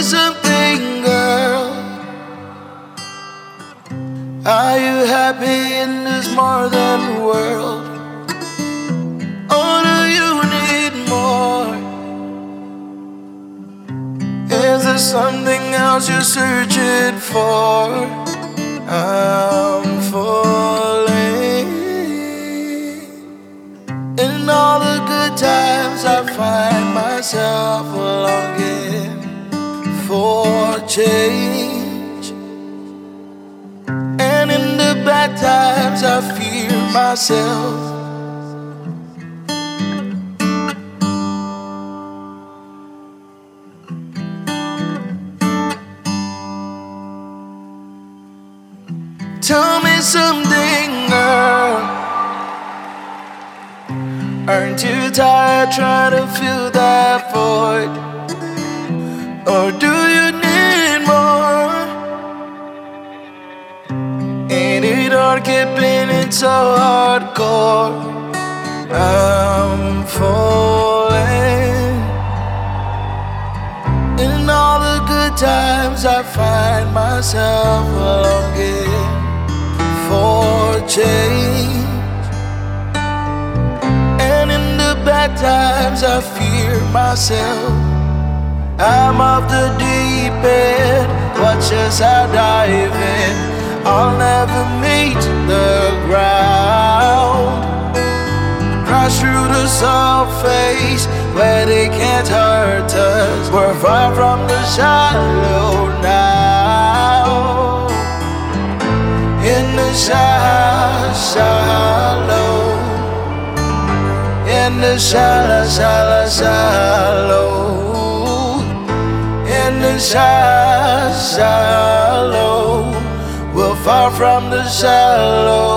something, girl. Are you happy in this modern world? Or do you need more? Is there something else you're searching for? I'm falling. In all the good times I find myself longing for change, and in the bad times I fear myself. Tell me something, girl. Aren't you tired trying to fill that void? Or do you need more? Ain't it hard keeping it so hardcore? I'm falling. In all the good times I find myself longing for change, and in the bad times I fear myself. I'm off the deep end, watch as I dive in. I'll never meet the ground. Crash through the surface where they can't hurt us. We're far from the shallow now. In the shallow, in the shallow, in the shallow, we're far from the shallow.